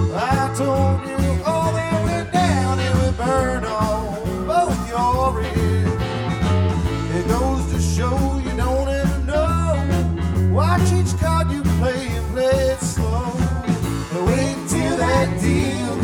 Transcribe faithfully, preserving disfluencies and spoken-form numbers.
I told you all that went down, it would burn on both your ribs. It goes to show you don't ever know. Watch each card you play and play it slow. Wait till that deal